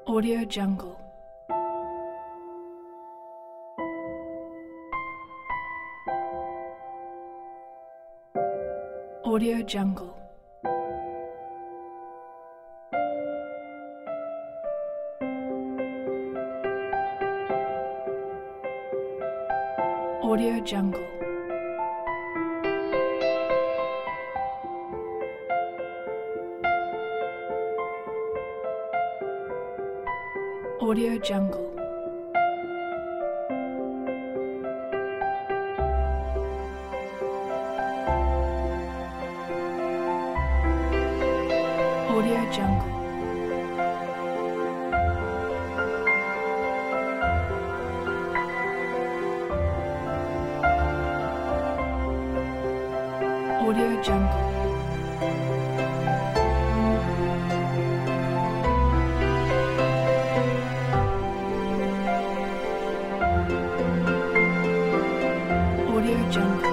Audio Jungle. Audio Jungle. Audio Jungle. Audio Jungle. Audio Jungle. Audio Jungle. Audio Jungle.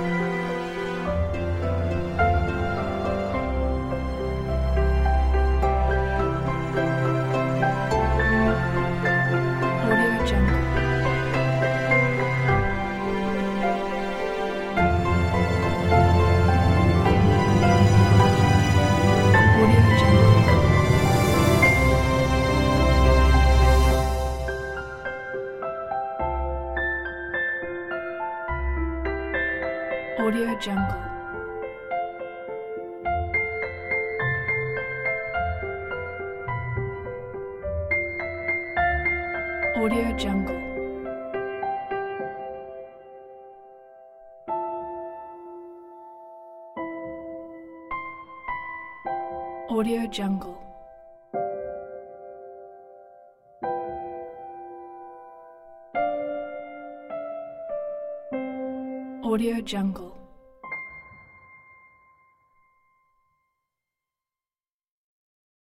Audio Jungle. Audio Jungle. Audio Jungle. Audio Jungle. Audio Jungle. Audio Jungle.